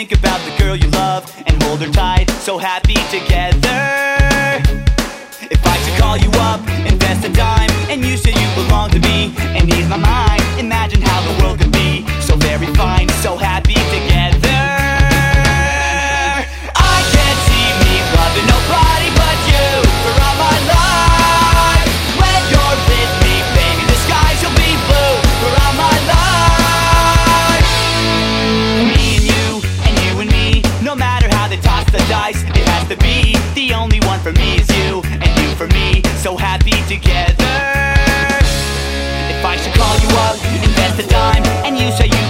think about the girl you love and hold her tight, so happy together. If I should call you up, invest a dime, and you say you belong to me and ease my mind, imagine how the world could be so very fine, so happy together. I can't see me loving nobody but you for all my life. When you're with me, baby, the skies will be blue for all my life. Me and you and me, no matter how they toss the dice, it has to be the only one for me is you, and you for me, so happy together. If I should call you up, invest a dime, and you say you